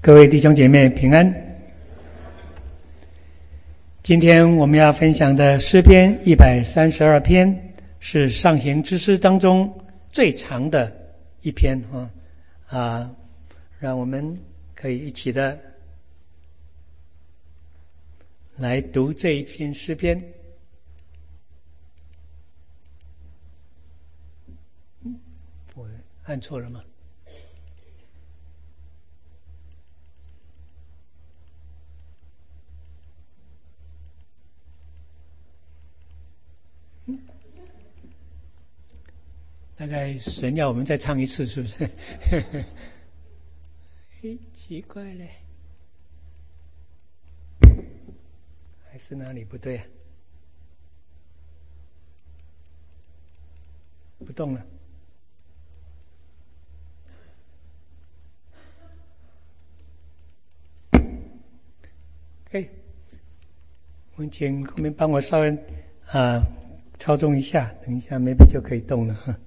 各位弟兄姐妹平安。今天我们要分享的诗篇132篇是上行之诗当中最长的一篇让我们可以一起的来读这一篇诗篇。我按错了吗？大概神要我们再唱一次，是不是？奇怪嘞，还是哪里不对啊？不动了。OK， 我们请后面帮我稍微操纵一下，等一下 maybe 就可以动了哈。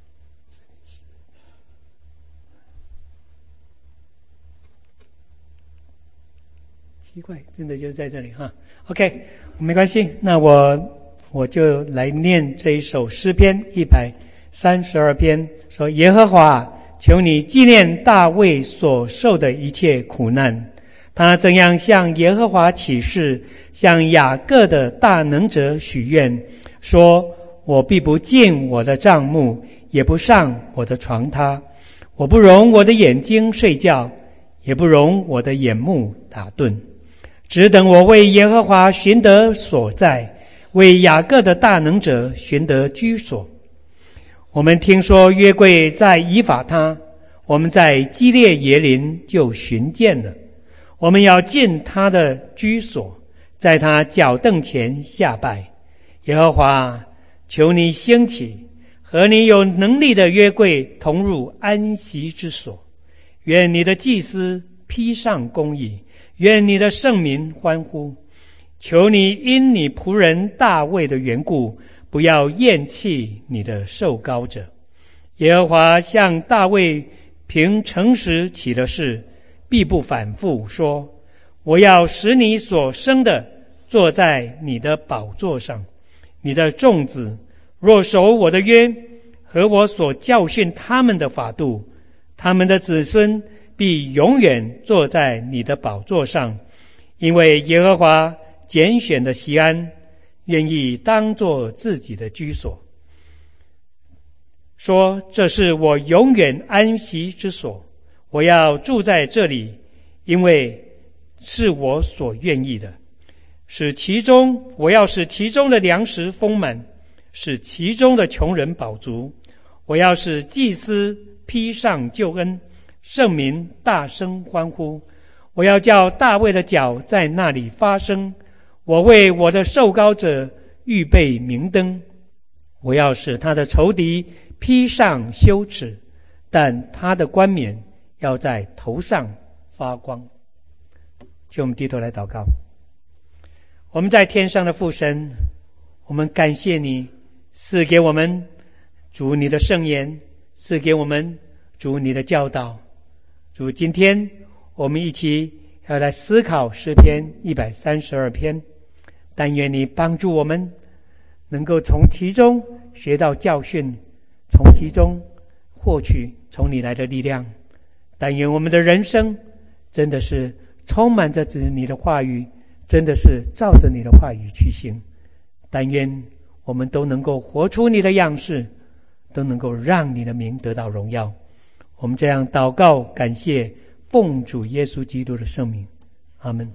奇怪，真的就在这里哈。OK， 没关系，那我就来念这一首诗篇132篇，说：耶和华，求你纪念大卫所受的一切苦难，他怎样向耶和华起誓，向雅各的大能者许愿，说：我必不进我的帐幕，也不上我的床榻，我不容我的眼睛睡觉，也不容我的眼目打盹，只等我为耶和华寻得所在，为雅各的大能者寻得居所。我们听说约柜在以法他，我们在基列耶林就寻见了。我们要进他的居所，在他脚凳前下拜。耶和华，求你兴起，和你有能力的约柜同入安息之所。愿你的祭司披上公义，愿你的圣民欢呼。求你因你仆人大卫的缘故，不要厌弃你的受膏者。耶和华向大卫凭诚实起了誓，必不反复，说：我要使你所生的坐在你的宝座上。你的众子若守我的约和我所教训他们的法度，他们的子孙必永远坐在你的宝座上。因为耶和华拣选的锡安，愿意当作自己的居所，说：这是我永远安息之所，我要住在这里，因为是我所愿意的。我要使其中的粮食丰满，使其中的穷人饱足。我要使祭司披上救恩，圣民大声欢呼。我要叫大卫的脚在那里发声，我为我的受膏者预备明灯。我要使他的仇敌披上羞耻，但他的冠冕要在头上发光。就我们低头来祷告。我们在天上的父神，我们感谢你赐给我们主你的圣言，赐给我们主你的教导。主，今天我们一起要来思考诗篇132篇，但愿你帮助我们能够从其中学到教训，从其中获取从你来的力量。但愿我们的人生真的是充满着你的话语，真的是照着你的话语去行。但愿我们都能够活出你的样式，都能够让你的名得到荣耀。我们这样祷告感谢，奉主耶稣基督的圣名，阿们。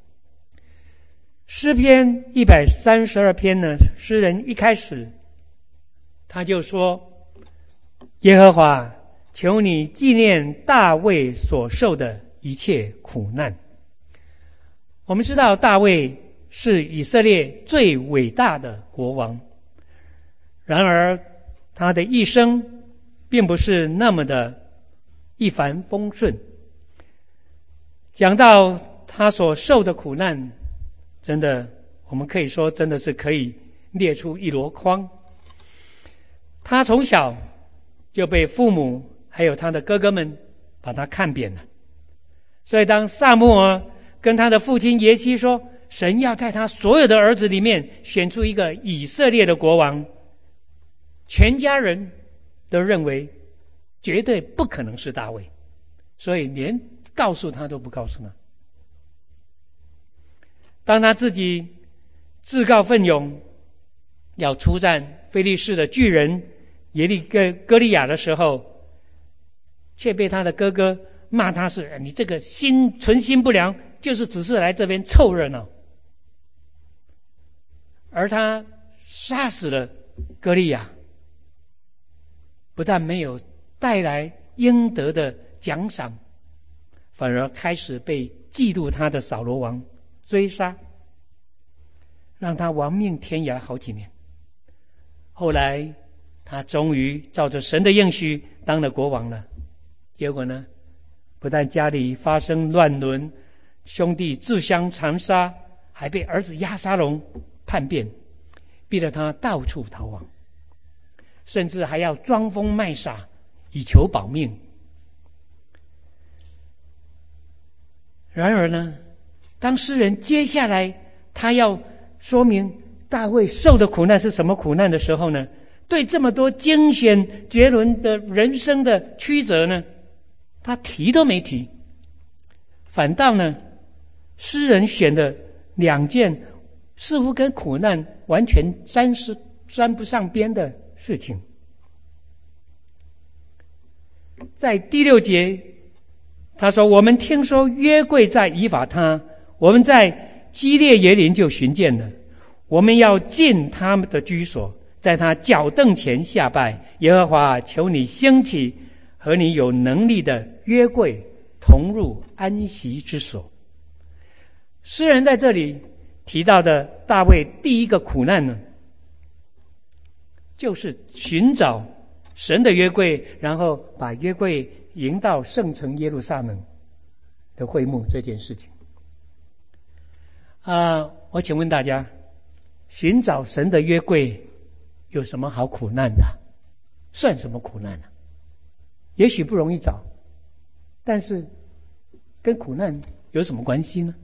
诗篇132篇呢，诗人一开始他就说：耶和华，求你纪念大卫所受的一切苦难。我们知道大卫是以色列最伟大的国王，然而他的一生并不是那么的一帆风顺。讲到他所受的苦难，真的我们可以说真的是可以列出一箩筐。他从小就被父母还有他的哥哥们把他看扁了， 所以当撒母耳跟他的父亲耶西说，神要在他所有的儿子里面选出一个以色列的国王，全家人都认为绝对不可能是大卫，所以连告诉他都不告诉他。当他自己自告奋勇要出战非利士的巨人歌利亚的时候，却被他的哥哥骂他是你这个存心不良，就是只是来这边凑热闹。而他杀死了歌利亚，不但没有带来应得的奖赏，反而开始被嫉妒他的扫罗王追杀，让他亡命天涯好几年。后来他终于照着神的应许当了国王了。结果呢，不但家里发生乱伦，兄弟自相残杀，还被儿子押沙龙叛变，逼得他到处逃亡，甚至还要装疯卖傻以求保命。然而呢，当诗人接下来他要说明大卫受的苦难是什么苦难的时候呢，对这么多惊险绝伦的人生的曲折呢，他提都没提，反倒呢，诗人选的两件似乎跟苦难完全沾不上边的事情。在第6节他说，我们听说约柜在以法他，我们在基列耶琳就寻见了，我们要进他们的居所，在他脚凳前下拜。耶和华，求你兴起，和你有能力的约柜同入安息之所。诗人在这里提到的大卫第一个苦难呢，就是寻找神的约柜，然后把约柜迎到圣城耶路撒冷的会幕这件事情。我请问大家，寻找神的约柜有什么好苦难的？算什么苦难呢？也许不容易找，但是跟苦难有什么关系呢？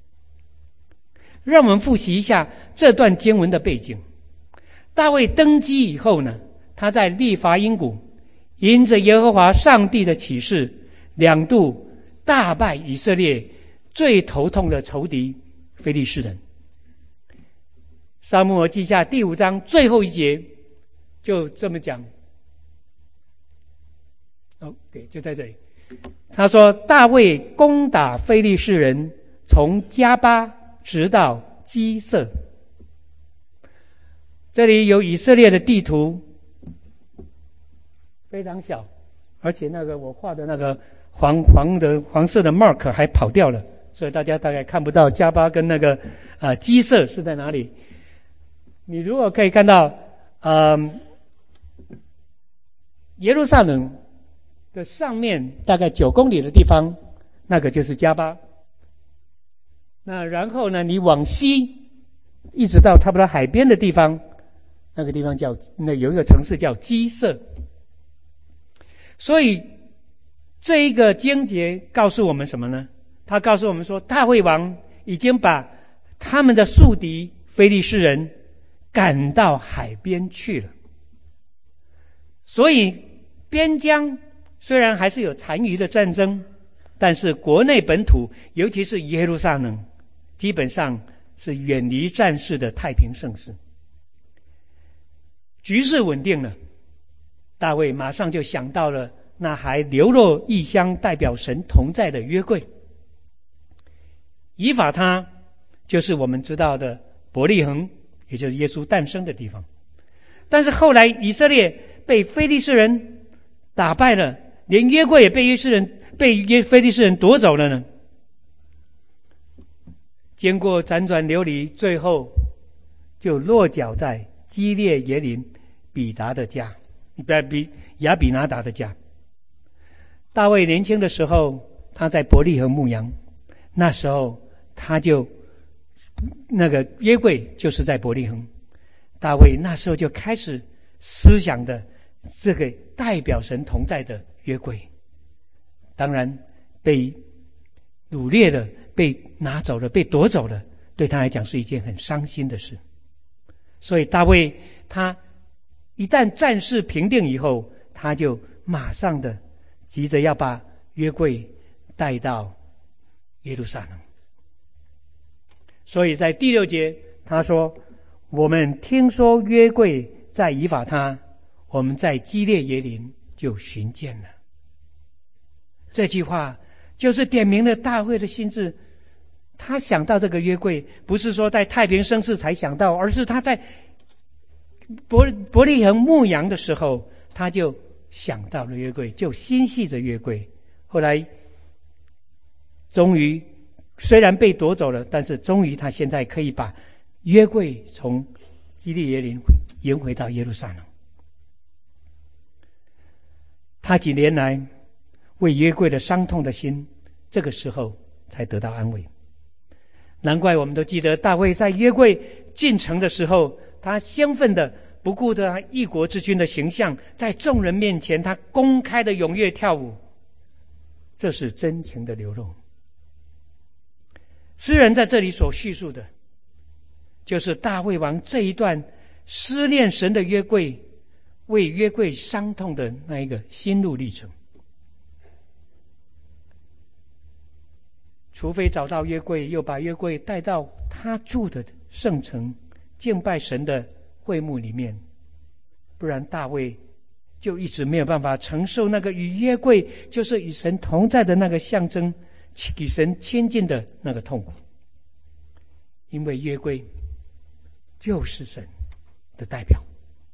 让我们复习一下这段经文的背景。大卫登基以后呢，他在利乏音谷因着耶和华上帝的启示，两度大败以色列最头痛的仇敌非利士人。撒母耳记下第5章最后一节就这么讲，对，就在这里。他说，大卫攻打非利士人，从加巴直到基色。这里有以色列的地图，非常小，而且那个我画的那个黄色的 mark 还跑掉了，所以大家大概看不到加巴跟那个基色是在哪里。你如果可以看到耶路撒冷的上面大概9公里的地方，那个就是加巴。那然后呢，你往西一直到差不多海边的地方，那个地方有一个城市叫基色。所以这一个经节告诉我们什么呢？他告诉我们说，大卫王已经把他们的宿敌非利士人赶到海边去了。所以边疆虽然还是有残余的战争，但是国内本土，尤其是耶路撒冷，基本上是远离战事的太平盛世。局势稳定了，大卫马上就想到了那还流落异乡代表神同在的约柜。以法他就是我们知道的伯利恒，也就是耶稣诞生的地方。但是后来以色列被非利士人打败了，连约柜也被非利士人夺走了呢。经过辗转流离，最后就落脚在基列耶琳比达的家，亚比拿达的家。大卫年轻的时候，他在伯利恒牧羊，那时候他就那个约柜就是在伯利恒。大卫那时候就开始思想的这个代表神同在的约柜，当然被掳掠了，被拿走了，被夺走了，对他来讲是一件很伤心的事。所以大卫他一旦战事平定以后，他就马上的急着要把约柜带到耶路撒冷。所以在第6节他说，我们听说约柜在以法他，我们在基列耶琳就寻见了。这句话就是点明了大卫的心志。他想到这个约柜，不是说在太平盛世才想到，而是他在伯利恒牧羊的时候，他就想到了约柜，就心系着约柜。后来终于虽然被夺走了，但是终于他现在可以把约柜从基利耶琳迎回到耶路撒冷。他几年来为约柜的伤痛的心，这个时候才得到安慰。难怪我们都记得大卫在约柜进城的时候，他兴奋的不顾着他一国之君的形象，在众人面前他公开的踊跃跳舞，这是真情的流露。诗人在这里所叙述的就是大卫王这一段思念神的约柜，为约柜伤痛的那一个心路历程。除非找到约柜，又把约柜带到他住的圣城敬拜神的会幕里面，不然大卫就一直没有办法承受那个与约柜，就是与神同在的那个象征，与神亲近的那个痛苦。因为约柜就是神的代表。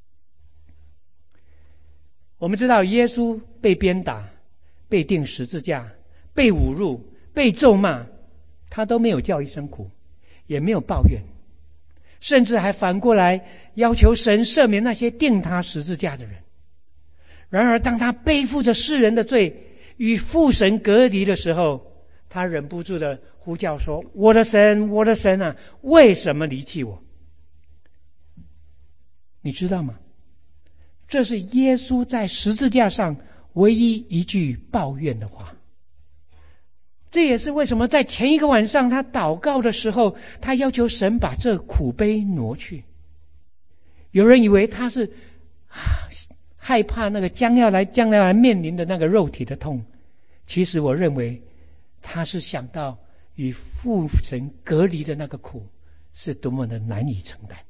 我们知道耶稣被鞭打，被钉十字架，被侮辱，被咒骂，他都没有叫一声苦，也没有抱怨，甚至还反过来要求神赦免那些钉他十字架的人。然而当他背负着世人的罪，与父神隔离的时候，他忍不住的呼叫说，我的神，我的神啊，为什么离弃我？你知道吗？这是耶稣在十字架上唯一一句抱怨的话。这也是为什么在前一个晚上他祷告的时候，他要求神把这苦杯挪去。有人以为他是害怕那个将要来面临的那个肉体的痛，其实我认为他是想到与父神隔离的那个苦是多么的难以承担。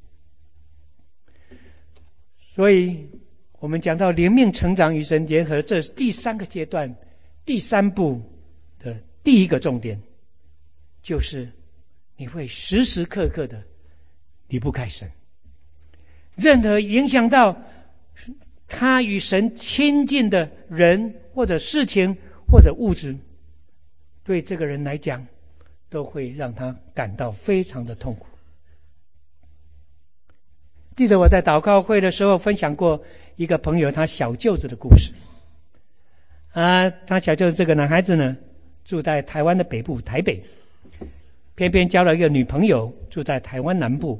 所以我们讲到灵命成长与神结合，这是第3个阶段，第3步的第一个重点，就是你会时时刻刻的离不开神。任何影响到他与神亲近的人或者事情或者物质，对这个人来讲都会让他感到非常的痛苦。记得我在祷告会的时候分享过一个朋友他小舅子的故事。他小舅子这个男孩子呢，住在台湾的北部台北，偏偏交了一个女朋友住在台湾南部。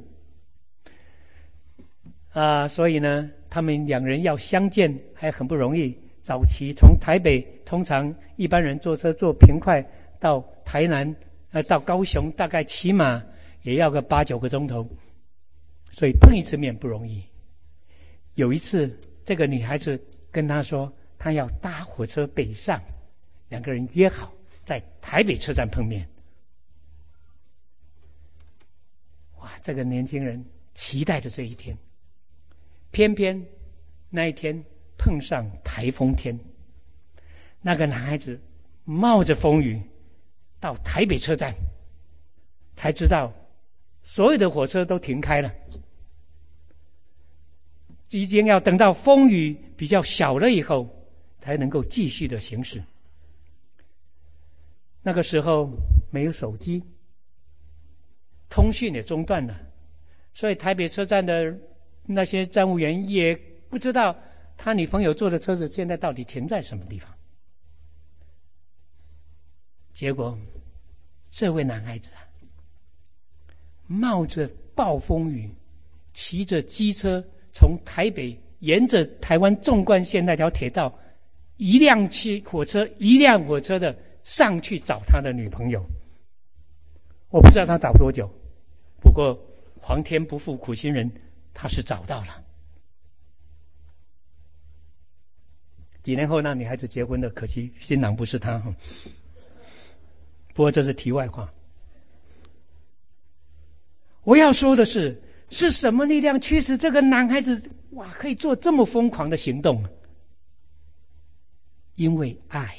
所以呢他们两人要相见还很不容易。早期从台北，通常一般人坐车坐平快到台南到高雄，大概起码也要个8-9个钟头，所以碰一次面不容易。有一次这个女孩子跟他说她要搭火车北上，两个人约好在台北车站碰面。哇，这个年轻人期待着这一天，偏偏那一天碰上台风天，那个男孩子冒着风雨到台北车站，才知道所有的火车都停开了，已经要等到风雨比较小了以后才能够继续的行驶。那个时候没有手机，通讯也中断了，所以台北车站的那些站务员也不知道他女朋友坐的车子现在到底停在什么地方。结果这位男孩子冒着暴风雨，骑着机车从台北沿着台湾纵贯线那条铁道，一辆火车的上去找他的女朋友。我不知道他找多久，不过皇天不负苦心人，他是找到了。几年后，那女孩子结婚了，可惜新郎不是他。不过这是题外话。我要说的是什么力量驱使这个男孩子可以做这么疯狂的行动？因为爱。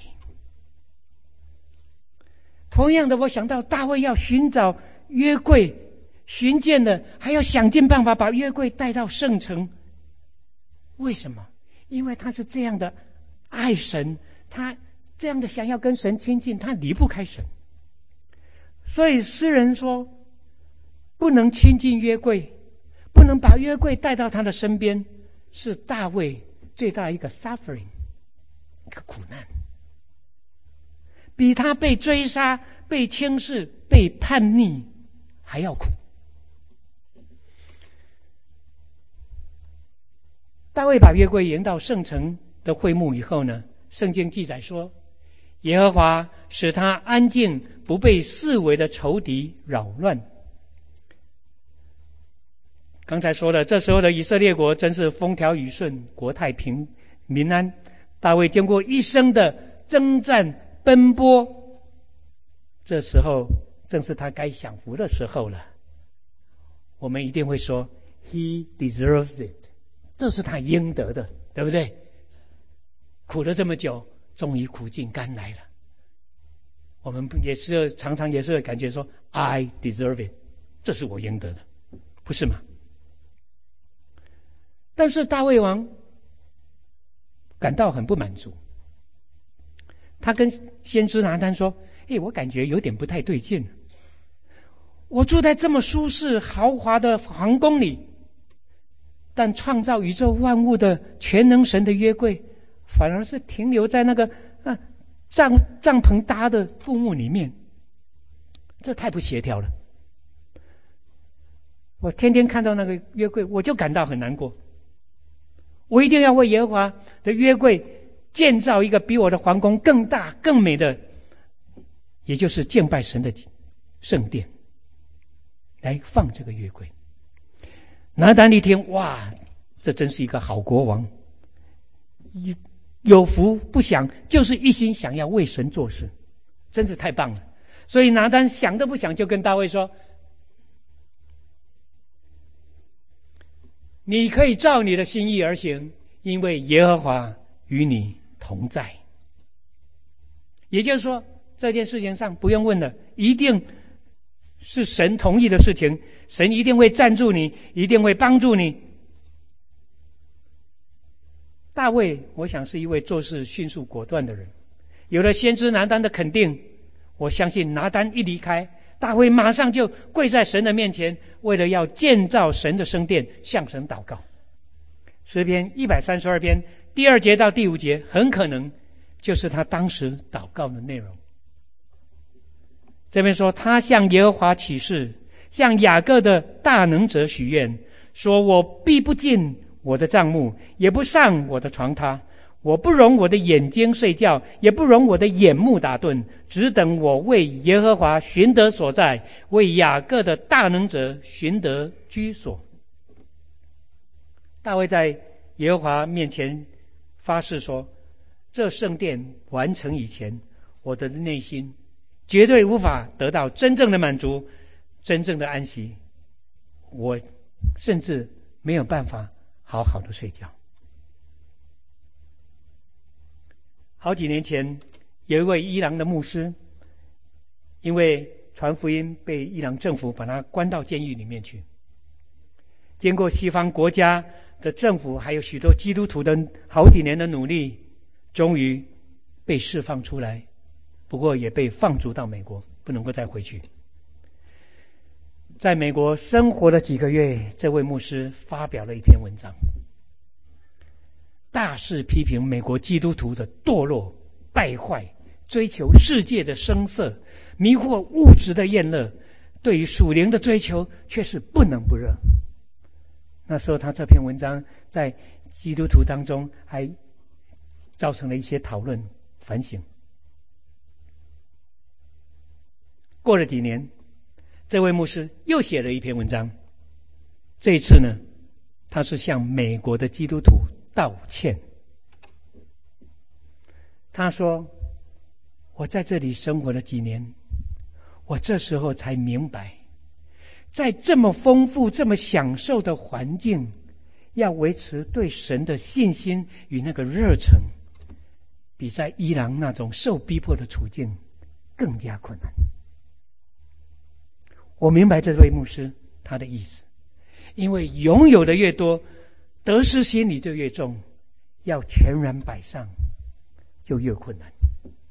同样的，我想到大卫要寻找约柜，寻见了，还要想尽办法把约柜带到圣城。为什么？因为他是这样的爱神，他这样的想要跟神亲近，他离不开神。所以诗人说，不能亲近约柜，不能把约柜带到他的身边，是大卫最大一个 suffering， 一个苦难，比他被追杀、被轻视、被叛逆还要苦。大卫把约柜迎到圣城的会幕以后呢，圣经记载说，耶和华使他安静，不被四围的仇敌扰乱。刚才说了，这时候的以色列国真是风调雨顺，国泰民安。大卫经过一生的征战奔波，这时候正是他该享福的时候了。我们一定会说 He deserves it， 这是他应得的，对不对？苦了这么久，终于苦尽甘来了。我们也是常常也是会感觉说 I deserve it， 这是我应得的，不是吗？但是大卫王感到很不满足，他跟先知拿单说，我感觉有点不太对劲，我住在这么舒适豪华的皇宫里，但创造宇宙万物的全能神的约柜反而是停留在那个帐篷搭的布幕里面，这太不协调了。我天天看到那个约柜，我就感到很难过。我一定要为耶和华的约柜建造一个比我的皇宫更大更美的，也就是敬拜神的圣殿，来放这个约柜。拿单一听，哇，这真是一个好国王，有福不享，就是一心想要为神做事，真是太棒了。所以拿单想都不想就跟大卫说，你可以照你的心意而行，因为耶和华与你同在。也就是说，这件事情上不用问了，一定是神同意的事情，神一定会赞助你，一定会帮助你。大卫我想是一位做事迅速果断的人，有了先知拿单的肯定，我相信拿单一离开，大卫马上就跪在神的面前，为了要建造神的圣殿向神祷告。诗篇132篇第2节到第5节很可能就是他当时祷告的内容。这边说，他向耶和华起誓，向雅各的大能者许愿，说，我必不进我的帐幕，也不上我的床榻，我不容我的眼睛睡觉，也不容我的眼目打盹，只等我为耶和华寻得所在，为雅各的大能者寻得居所。大卫在耶和华面前发誓说，这圣殿完成以前，我的内心绝对无法得到真正的满足，真正的安息，我甚至没有办法好好的睡觉。好几年前，有一位伊朗的牧师，因为传福音被伊朗政府把他关到监狱里面去。经过西方国家的政府还有许多基督徒的好几年的努力，终于被释放出来，不过也被放逐到美国，不能够再回去。在美国生活了几个月，这位牧师发表了一篇文章，大肆批评美国基督徒的堕落败坏，追求世界的声色，迷惑物质的厌乐，对于属灵的追求却是不冷不热。那时候他这篇文章在基督徒当中还造成了一些讨论反省。 过了几年，这位牧师又写了一篇文章，这一次呢，他是向美国的基督徒道歉。他说，我在这里生活了几年，我这时候才明白，在这么丰富这么享受的环境，要维持对神的信心与那个热忱，比在伊朗那种受逼迫的处境更加困难。我明白这位牧师他的意思，因为拥有的越多，得失心理就越重，要全然摆上就越困难。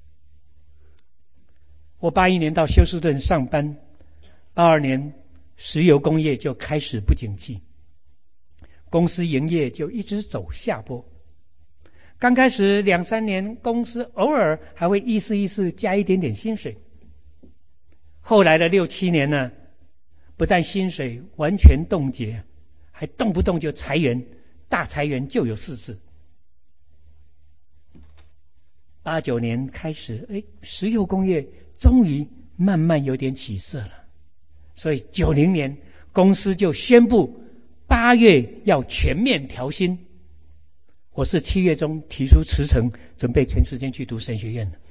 我81年到休斯顿上班，82年石油工业就开始不景气，公司营业就一直走下坡。刚开始2-3年，公司偶尔还会意思加一点点薪水。后来的6-7年呢，不但薪水完全冻结，还动不动就裁员，大裁员就有4次。89年开始，石油工业终于慢慢有点起色了，所以90年公司就宣布8月要全面调薪。我是7月中提出辞呈，准备全时间去读神学院的。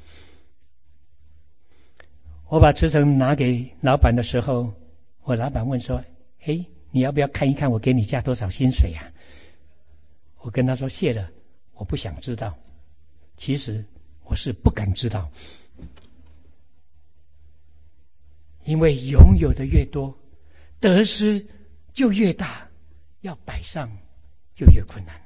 我把辞呈拿给老板的时候，我老板问说，你要不要看一看我给你加多少薪水啊？我跟他说，谢了，我不想知道。其实我是不敢知道，因为拥有的越多，得失就越大，要摆上就越困难。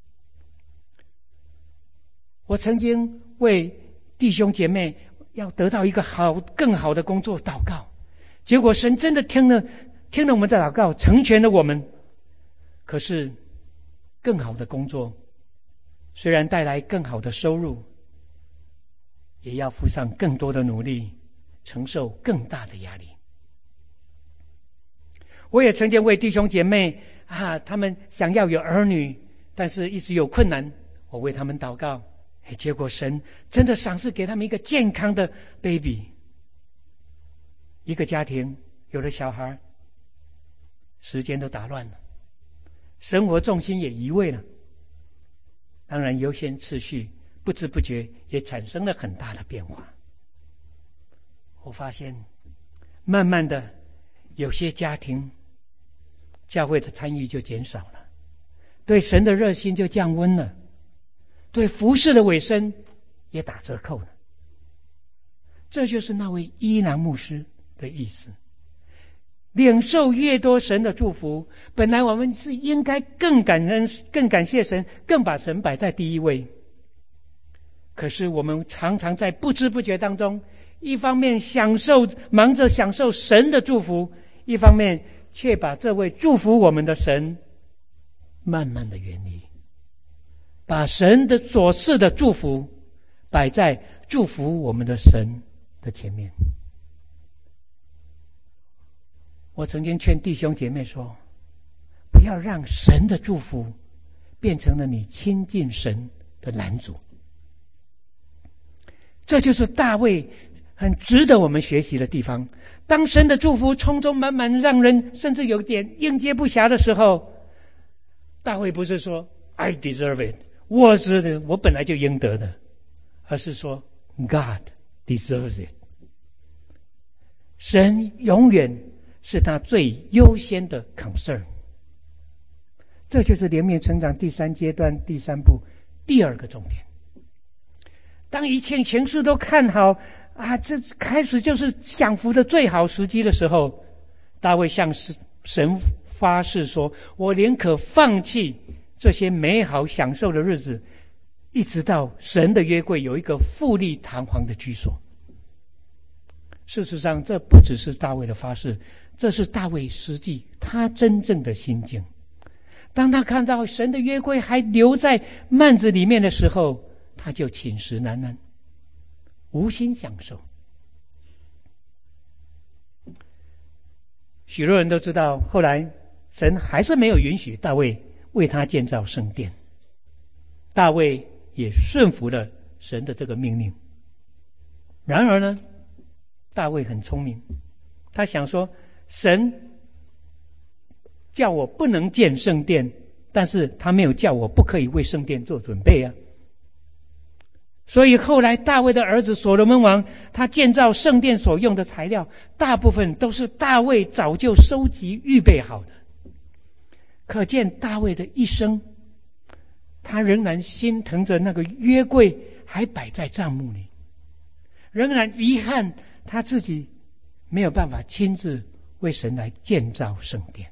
我曾经为弟兄姐妹要得到一个更好的工作祷告，结果神真的听了我们的祷告，成全了我们。可是更好的工作虽然带来更好的收入，也要付上更多的努力，承受更大的压力。我也曾经为弟兄姐妹他们想要有儿女，但是一直有困难，我为他们祷告，结果神真的赏赐给他们一个健康的 baby。 一个家庭有了小孩，时间都打乱了，生活重心也移位了，当然优先次序不知不觉也产生了很大的变化。我发现慢慢的有些家庭教会的参与就减少了，对神的热心就降温了，对服事的委身也打折扣了。这就是那位伊朗牧师的意思。领受越多神的祝福，本来我们是应该更感恩、更感谢神，更把神摆在第一位。可是我们常常在不知不觉当中，一方面忙着享受神的祝福，一方面却把这位祝福我们的神慢慢的远离，把神的所赐的祝福摆在祝福我们的神的前面。我曾经劝弟兄姐妹说，不要让神的祝福变成了你亲近神的拦阻。这就是大卫很值得我们学习的地方。当神的祝福充充满满，让人甚至有点应接不暇的时候，大卫不是说 I deserve it， 我本来就应得的，而是说 God deserves it。 神永远是他最优先的 concern。 这就是怜悯成长第3阶段第3步第2个重点。当一切情势都看好这开始就是享福的最好时机的时候，大卫向神发誓说，我宁可放弃这些美好享受的日子，一直到神的约柜有一个富丽堂皇的居所。事实上，这不只是大卫的发誓，这是大卫实际他真正的心境。当他看到神的约柜还留在幔子里面的时候，他就寝食难安，无心享受。许多人都知道，后来神还是没有允许大卫为他建造圣殿，大卫也顺服了神的这个命令。然而呢， 大卫很聪明，他想说，神叫我不能建圣殿，但是他没有叫我不可以为圣殿做准备啊。所以后来大卫的儿子所罗门王，他建造圣殿所用的材料，大部分都是大卫早就收集预备好的。可见大卫的一生，他仍然心疼着那个约柜还摆在帐幕里，仍然遗憾他自己没有办法亲自为神来建造圣殿。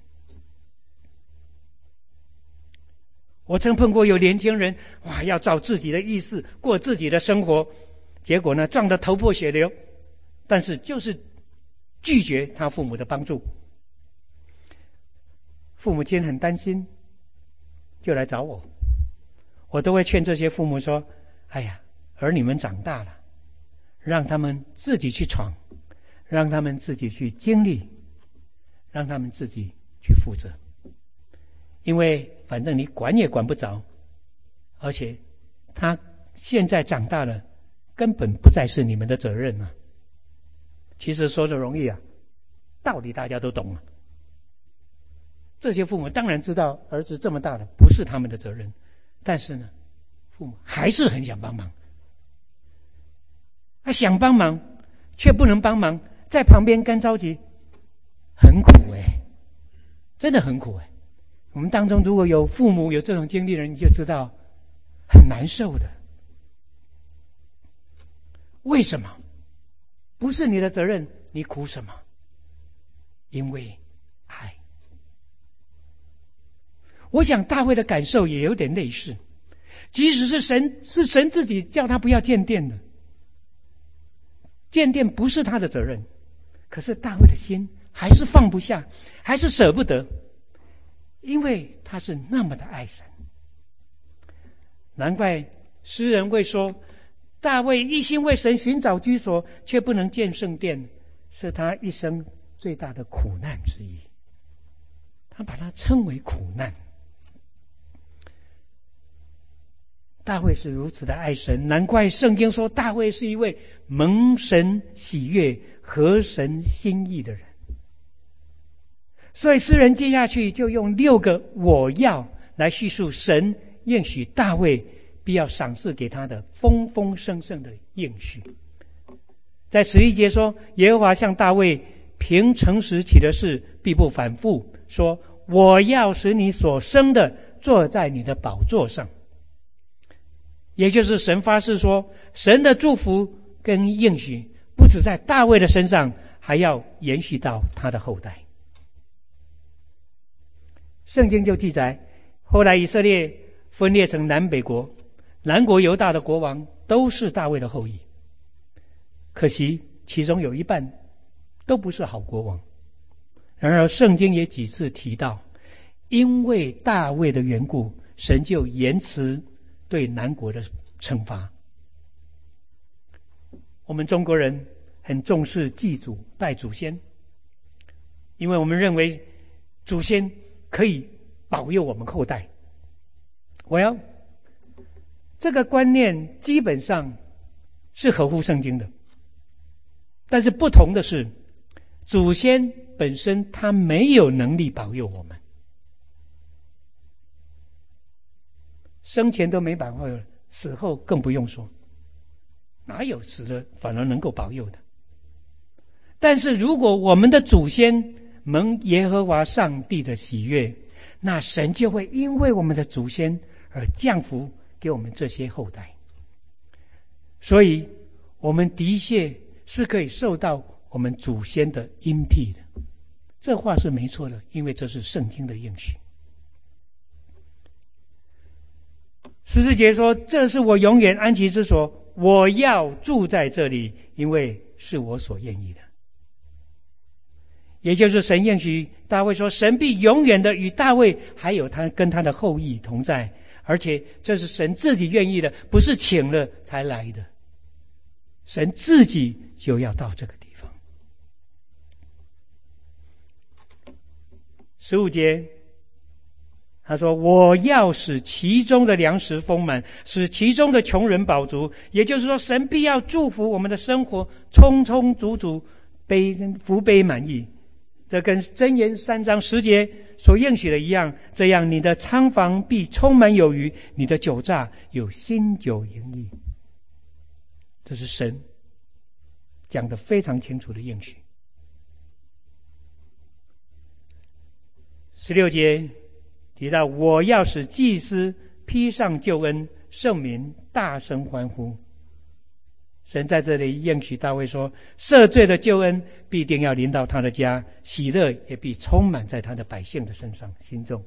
我曾碰过有年轻人，哇，要照自己的意思过自己的生活，结果呢，撞得头破血流，但是就是拒绝他父母的帮助。父母亲很担心，就来找我，我都会劝这些父母说，哎呀，儿女们长大了，让他们自己去闯，让他们自己去经历，让他们自己去负责。因为反正你管也管不着，而且他现在长大了，根本不再是你们的责任啊。其实说的容易啊，道理大家都懂啊。这些父母当然知道儿子这么大了，不是他们的责任，但是呢，父母还是很想帮忙。他想帮忙，却不能帮忙，在旁边干着急，很苦真的很苦我们当中如果有父母有这种经历的人，你就知道很难受的。为什么？不是你的责任，你苦什么？因为爱。我想大卫的感受也有点类似，即使是神自己叫他不要建殿的，建殿不是他的责任，可是大卫的心还是放不下，还是舍不得，因为他是那么的爱神。难怪诗人会说，大卫一心为神寻找居所，却不能建圣殿，是他一生最大的苦难之一。他把它称为苦难。大卫是如此的爱神，难怪圣经说大卫是一位蒙神喜悦、合神心意的人。所以诗人接下去就用6个我要来叙述神应许大卫必要赏赐给他的丰丰盛盛的应许。在11节说，耶和华向大卫凭诚实起的事必不反复，说我要使你所生的坐在你的宝座上。也就是神发誓说，神的祝福跟应许不只在大卫的身上，还要延续到他的后代。圣经就记载，后来以色列分裂成南北国，南国犹大的国王都是大卫的后裔，可惜其中有一半都不是好国王。然而圣经也几次提到，因为大卫的缘故，神就延迟对南国的惩罚。我们中国人很重视祭祖拜祖先，因为我们认为祖先可以保佑我们后代。这个观念基本上是合乎圣经的，但是不同的是，祖先本身他没有能力保佑我们，生前都没保佑了，死后更不用说，哪有死了反而能够保佑的？但是如果我们的祖先蒙耶和华上帝的喜悦，那神就会因为我们的祖先而降福给我们这些后代。所以我们的确是可以受到我们祖先的荫庇的，这话是没错的，因为这是圣经的应许。14节说，这是我永远安息之所，我要住在这里，因为是我所愿意的。也就是神应许大卫说，神必永远的与大卫还有他跟他的后裔同在，而且这是神自己愿意的，不是请了才来的，神自己就要到这个地方。15节他说我要使其中的粮食丰满，使其中的穷人饱足。也就是说，神必要祝福我们的生活充充足足，福杯满溢。这跟箴言3章10节所应许的一样，这样你的仓房必充满有余，你的酒榨有新酒盈溢。这是神讲得非常清楚的应许。16节提到，我要使祭司披上救恩，圣民大声欢呼。神在这里应许大卫说，赦罪的救恩必定要临到他的家，喜乐也必充满在他的百姓的身上心中。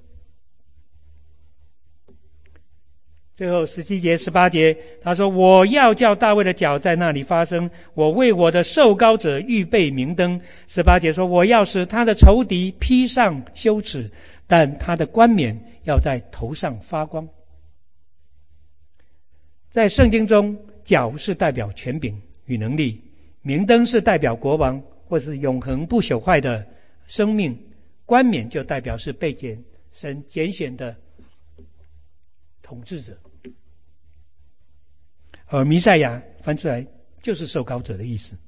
最后17节18节他说，我要叫大卫的脚在那里发声，我为我的受膏者预备明灯。18节说，我要使他的仇敌披上羞耻，但他的冠冕要在头上发光。在圣经中，脚是代表权柄与能力，明灯是代表国王或是永恒不朽坏的生命，冠冕就代表是被神拣选的统治者。而弥赛亚翻出来就是受膏者的意思。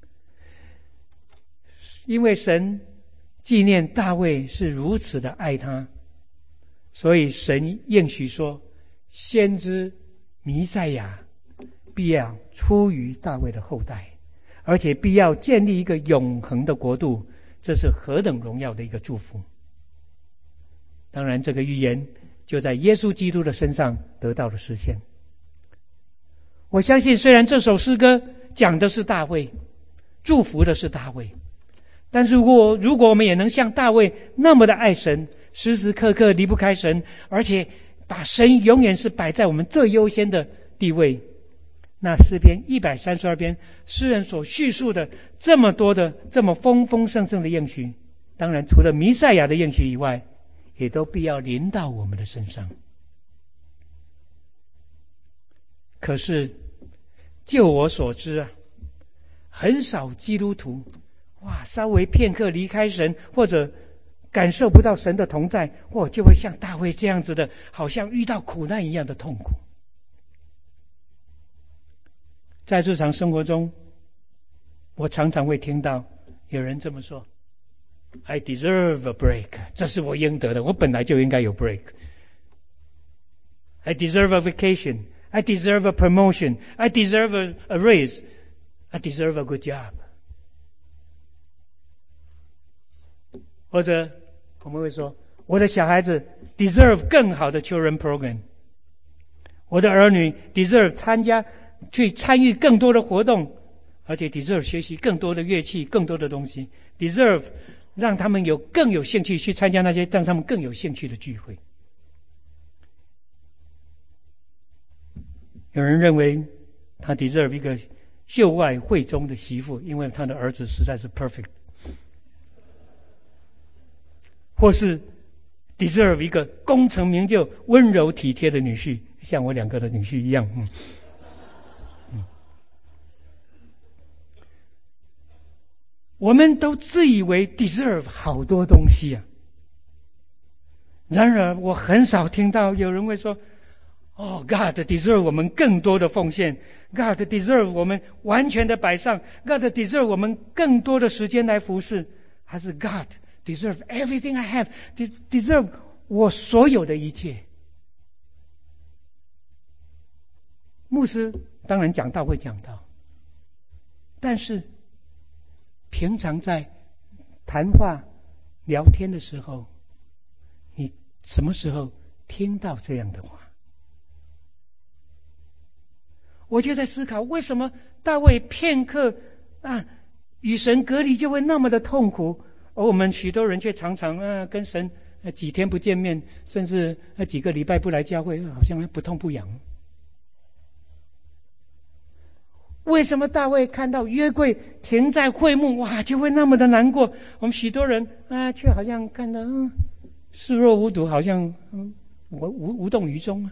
因为神纪念大卫是如此的爱他，所以神应许说，先知弥赛亚必要出于大卫的后代，而且必要建立一个永恒的国度，这是何等荣耀的一个祝福。当然这个预言就在耶稣基督的身上得到了实现。我相信虽然这首诗歌讲的是大卫，祝福的是大卫，但是如果我们也能像大卫那么的爱神，时时刻刻离不开神，而且把神永远是摆在我们最优先的地位，那诗篇132篇诗人所叙述的这么多的这么丰丰盛盛的应许，当然除了弥赛亚的应许以外，也都必要临到我们的身上。可是就我所知啊，很少基督徒稍微片刻离开神，或者感受不到神的同在，就会像大卫这样子的，好像遇到苦难一样的痛苦。在日常生活中，我常常会听到有人这么说， I deserve a break， 这是我应得的，我本来就应该有 break。 I deserve a vacation， I deserve a promotion， I deserve a raise， I deserve a good job。 或者我们会说，我的小孩子 deserve 更好的 children program， 我的儿女 deserve 去参与更多的活动，而且 deserve 学习更多的乐器，更多的东西， deserve 让他们更有兴趣去参加那些让他们更有兴趣的聚会。有人认为他 deserve 一个秀外慧中的媳妇，因为他的儿子实在是 perfect， 或是 deserve 一个功成名就温柔体贴的女婿，像我2个的女婿一样。我们都自以为 deserve 好多东西啊，然而我很少听到有人会说God deserve 我们更多的奉献， God deserve 我们完全的摆上， God deserve 我们更多的时间来服侍，还是 God deserve everything I have， deserve 我所有的一切。牧师当然讲道会讲道，但是平常在谈话聊天的时候，你什么时候听到这样的话？我就在思考，为什么大卫片刻与神隔离就会那么的痛苦，而我们许多人却常常跟神几天不见面，甚至几个礼拜不来教会，好像不痛不痒。为什么大卫看到约柜停在会幕，就会那么的难过？我们许多人却好像看到视若无睹，好像无动于衷啊。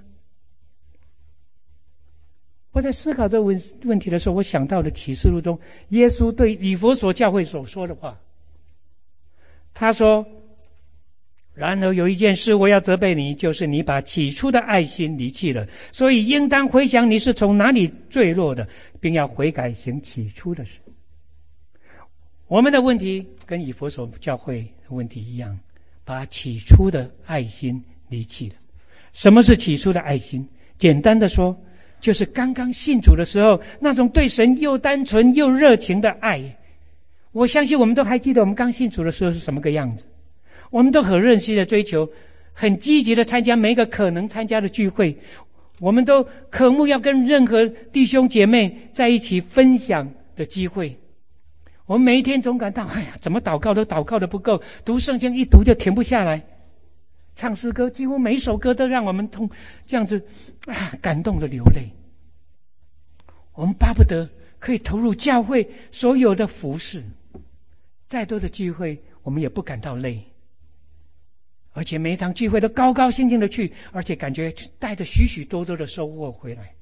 我在思考这个问题的时候，我想到了启示录中耶稣对以弗所教会所说的话。他说， 然而有一件事我要责备你，就是你把起初的爱心离弃了，所以应当回想你是从哪里坠落的，并要悔改行起初的事。我们的问题跟以弗所教会的问题一样，把起初的爱心离弃了。什么是起初的爱心？简单的说，就是刚刚信主的时候那种对神又单纯又热情的爱。我相信我们都还记得我们刚信主的时候是什么个样子。我们都很热心的追求，很积极的参加每一个可能参加的聚会，我们都渴慕要跟任何弟兄姐妹在一起分享的机会。我们每一天总感到，哎呀，怎么祷告都祷告的不够，读圣经一读就停不下来，唱诗歌几乎每一首歌都让我们这样子感动的流泪。我们巴不得可以投入教会所有的服事，再多的聚会我们也不感到累，而且每一场聚会都高高兴兴的去，而且感觉带着许许多多的收获回来。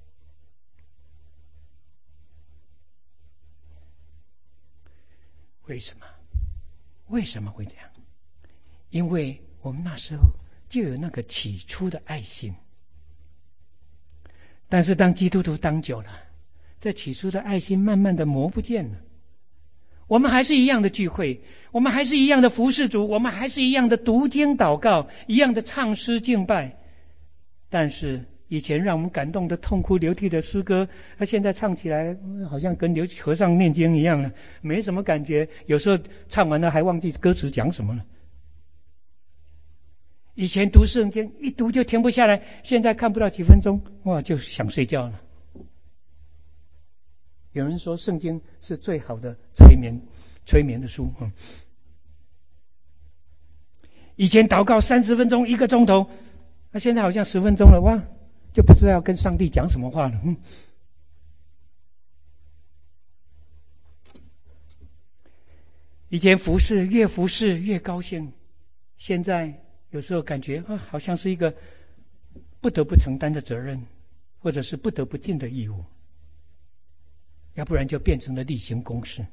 为什么？为什么会这样？因为我们那时候就有那个起初的爱心，但是当基督徒当久了，这起初的爱心慢慢的磨不见了。我们还是一样的聚会，我们还是一样的服侍主，我们还是一样的读经祷告，一样的唱诗敬拜，但是以前让我们感动的痛哭流涕的诗歌，现在唱起来好像跟和尚念经一样了，没什么感觉，有时候唱完了还忘记歌词讲什么了。以前读圣经一读就停不下来，现在看不到几分钟，哇，就想睡觉了。有人说圣经是最好的催眠的书。以前祷告30分钟1个钟头，现在好像10分钟了，哇，就不知道要跟上帝讲什么话了。以前服侍越高兴，现在有时候感觉好像是一个不得不承担的责任，或者是不得不尽的义务，要不然就变成了例行公事。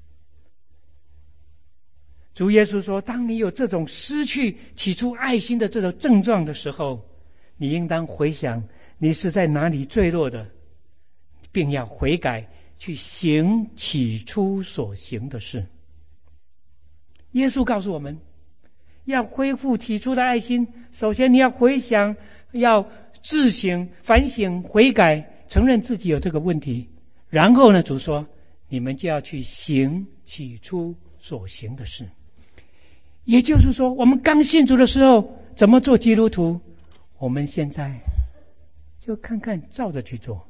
主耶稣说，当你有这种失去起初爱心的这种症状的时候，你应当回想你是在哪里坠落的，并要悔改，去行起初所行的事。耶稣告诉我们，要恢复起初的爱心，首先你要回想，要自省、反省、悔改，承认自己有这个问题。然后呢，主说，你们就要去行起初所行的事。也就是说，我们刚信主的时候怎么做基督徒，我们现在就看看照着去做。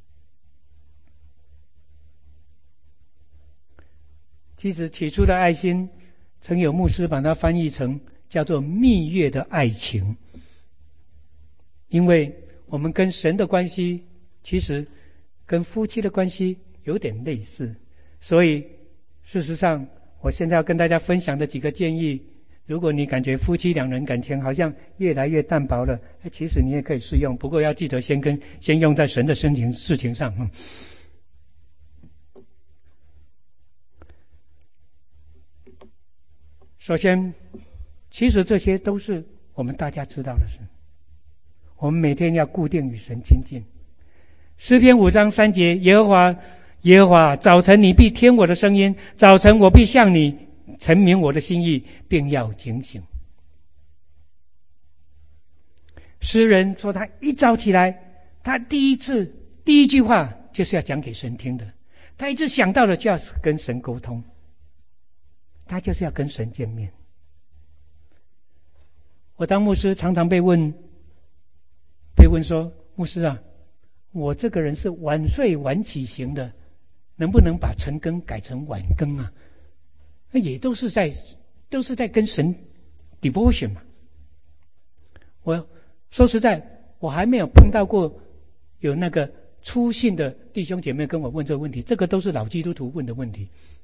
其实起初的爱心，曾有牧师把它翻译成叫做蜜月的爱情。因为我们跟神的关系其实跟夫妻的关系有点类似，所以事实上我现在要跟大家分享的几个建议，如果你感觉夫妻两人感情好像越来越淡薄了，其实你也可以试用，不过要记得先用在神的事情上。首先，其实这些都是我们大家知道的事，我们每天要固定与神亲近。诗篇5章3节，耶和华，早晨你必听我的声音，早晨我必向你陈明我的心意，并要警醒。诗人说，他一早起来，他第一句话就是要讲给神听的，他一直想到的就要跟神沟通，他就是要跟神见面。我当牧师常常被问说，牧师啊，我这个人是晚睡晚起型的，能不能把晨更改成晚更啊？那也都是在跟神 devotion 嘛。我说实在，我还没有碰到过有那个初信的弟兄姐妹跟我问这个问题，这个都是老基督徒问的问题。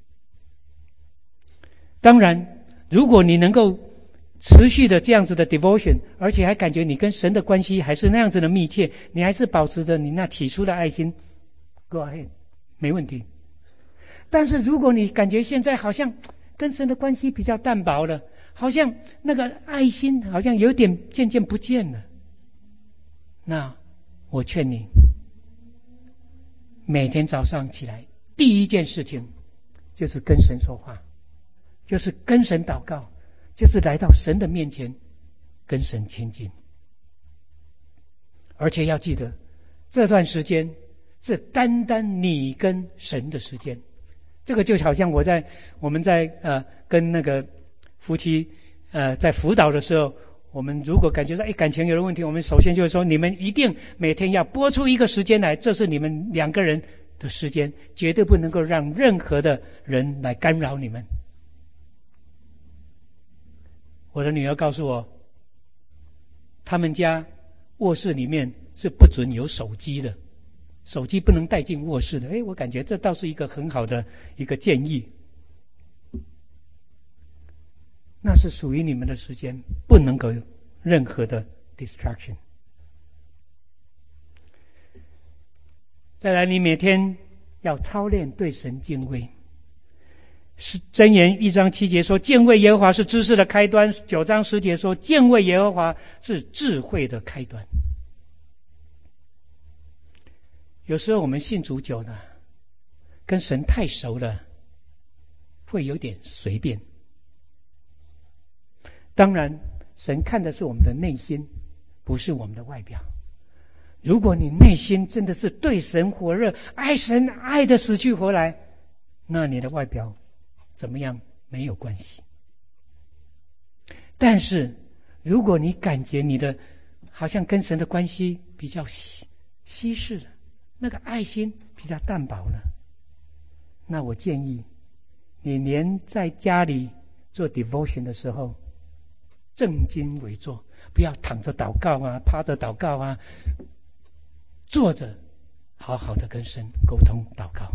当然，如果你能够持续的这样子的 devotion， 而且还感觉你跟神的关系还是那样子的密切，你还是保持着你那起初的爱心， go ahead， 没问题。但是如果你感觉现在好像跟神的关系比较淡薄了， 好像那个爱心好像有点渐渐不见了。那我劝你，每天早上起来第一件事情就是跟神说话，就是跟神祷告，就是来到神的面前跟神亲近。而且要记得，这段时间是单单你跟神的时间。这个就好像我们在跟那个夫妻在辅导的时候，我们如果感觉到感情有了问题，我们首先就是说，你们一定每天要拨出一个时间来，这是你们两个人的时间，绝对不能够让任何的人来干扰你们。我的女儿告诉我，他们家卧室里面是不准有手机的，手机不能带进卧室的。我感觉这倒是一个很好的一个建议。那是属于你们的时间，不能够有任何的 distraction。 再来，你每天要操练对神敬畏。箴言1章7节说，敬畏耶和华是知识的开端。9章10节说，敬畏耶和华是智慧的开端。有时候我们信主久了，跟神太熟了，会有点随便。当然，神看的是我们的内心，不是我们的外表。如果你内心真的是对神火热，爱神爱得死去活来，那你的外表怎么样没有关系。但是如果你感觉你的好像跟神的关系比较稀释了，那个爱心比较淡薄了，那我建议你连在家里做 devotion 的时候正襟危坐，不要躺着祷告啊，趴着祷告啊，坐着好好的跟神沟通祷告。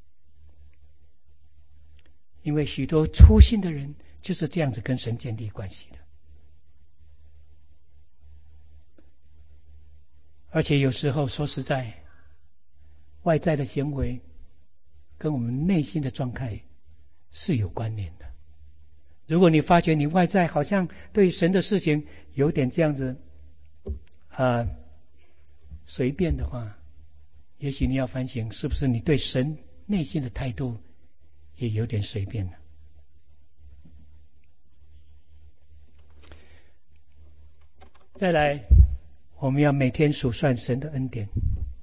因为许多粗心的人就是这样子跟神建立关系的。而且有时候说实在，外在的行为跟我们内心的状态是有关联的。如果你发觉你外在好像对神的事情有点这样子随便的话，也许你要反省，是不是你对神内心的态度也有点随便了。再来，我们要每天数算神的恩典。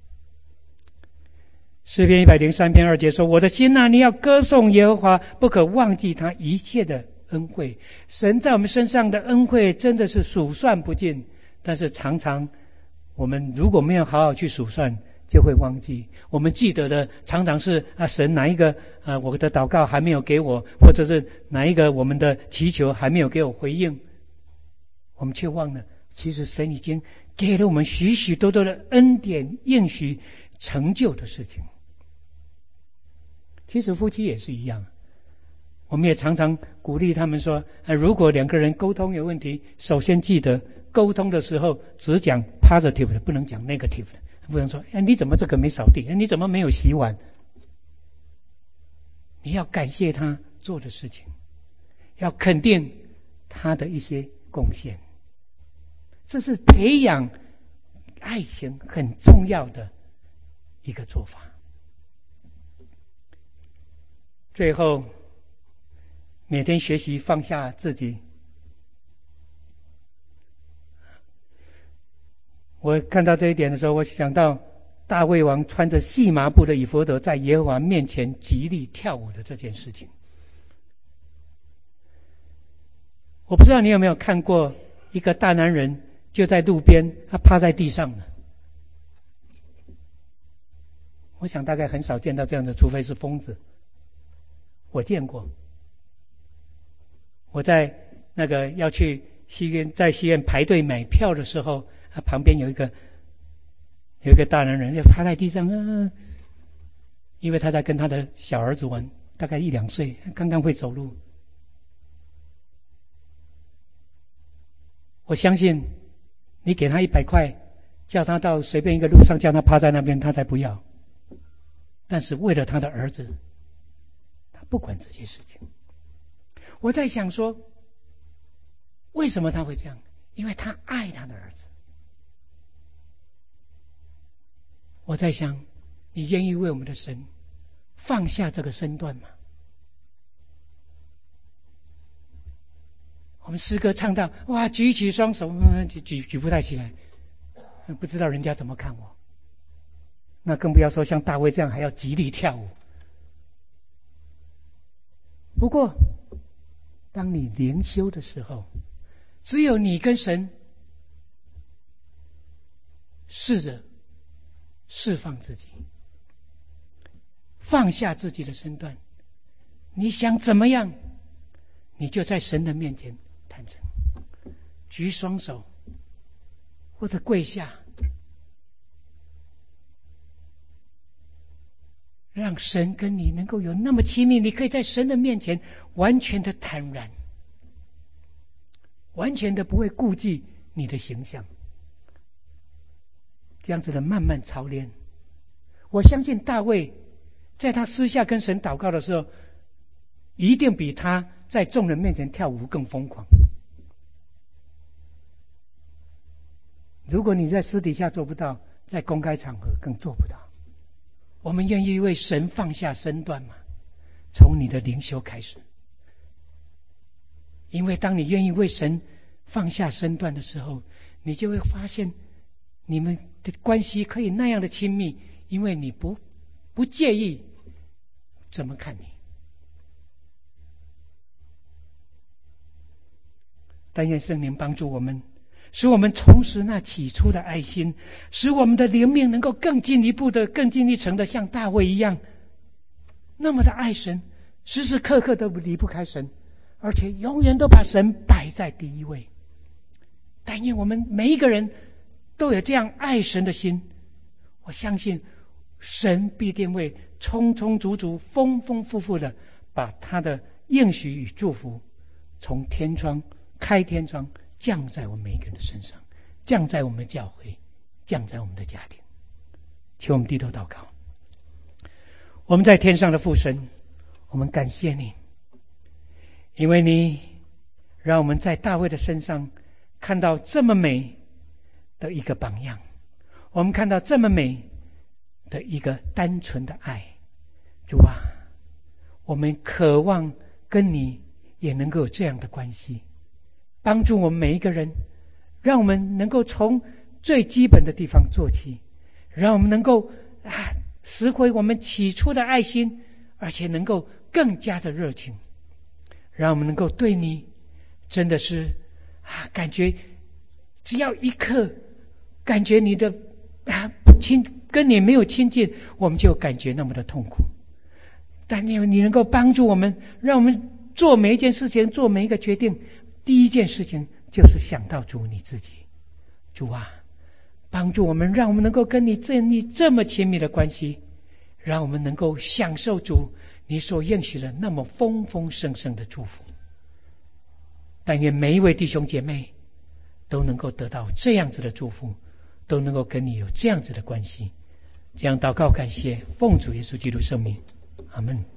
诗篇103篇2节说，我的心啊，你要歌颂耶和华，不可忘记他一切的恩惠。神在我们身上的恩惠真的是数算不尽，但是常常我们如果没有好好去数算，就会忘记。我们记得的常常是神哪一个我的祷告还没有给我，或者是哪一个我们的祈求还没有给我回应，我们却忘了其实神已经给了我们许许多多的恩典应许成就的事情。其实夫妻也是一样，我们也常常鼓励他们说如果两个人沟通有问题，首先记得沟通的时候只讲 positive 的，不能讲 negative 的。不能说你怎么这个没扫地，你怎么没有洗碗。你要感谢他做的事情，要肯定他的一些贡献，这是培养爱情很重要的一个做法。最后，每天学习放下自己。我看到这一点的时候，我想到大卫王穿着细麻布的以弗得在耶和华面前极力跳舞的这件事情。我不知道你有没有看过一个大男人就在路边，他趴在地上了。我想大概很少见到这样的，除非是疯子。我见过。我在那个要去戏院，在戏院排队买票的时候，他旁边有一个大男人就趴在地上因为他在跟他的小儿子玩，大概1-2岁，刚刚会走路。我相信你给他100块，叫他到随便一个路上，叫他趴在那边，他才不要。但是为了他的儿子，他不管这些事情。我在想说， 为什么他会这样？因为他爱他的儿子。我在想，你愿意为我们的神放下这个身段吗？我们诗歌唱到，哇，举起双手，举不太起来，不知道人家怎么看我。那更不要说像大卫这样还要极力跳舞。不过，当你灵修的时候，只有你跟神试着释放自己，放下自己的身段，你想怎么样，你就在神的面前坦诚，举双手或者跪下，让神跟你能够有那么亲密，你可以在神的面前完全的坦然，完全的不会顾忌你的形象，这样子的慢慢操练。我相信大卫在他私下跟神祷告的时候，一定比他在众人面前跳舞更疯狂。如果你在私底下做不到，在公开场合更做不到。我们愿意为神放下身段吗？从你的灵修开始。因为当你愿意为神放下身段的时候，你就会发现你们的关系可以那样的亲密，因为你不介意怎么看你。但愿圣灵帮助我们，使我们重拾那起初的爱心，使我们的灵命能够更进一步的、更进一层的像大卫一样，那么的爱神，时时刻刻都离不开神，而且永远都把神摆在第一位。但愿我们每一个人都有这样爱神的心，我相信神必定会充充足足、丰丰富富的把他的应许与祝福从天窗开天窗降在我们每一个人的身上，降在我们的教会，降在我们的家庭。请我们低头祷告。我们在天上的父神，我们感谢你，因为你让我们在大卫的身上看到这么美的一个榜样，我们看到这么美的一个单纯的爱。主啊，我们渴望跟你也能够有这样的关系，帮助我们每一个人，让我们能够从最基本的地方做起，让我们能够拾回我们起初的爱心，而且能够更加的热情，让我们能够对你真的是感觉只要一刻感觉你的跟你没有亲近，我们就感觉那么的痛苦。但你能够帮助我们，让我们做每一件事情，做每一个决定，第一件事情就是想到主你自己。主啊，帮助我们，让我们能够跟你建立这么亲密的关系，让我们能够享受主你所应许的那么丰丰盛盛的祝福。但愿每一位弟兄姐妹都能够得到这样子的祝福，都能够跟你有这样子的关系。这样祷告感谢，奉主耶稣基督圣名，阿们。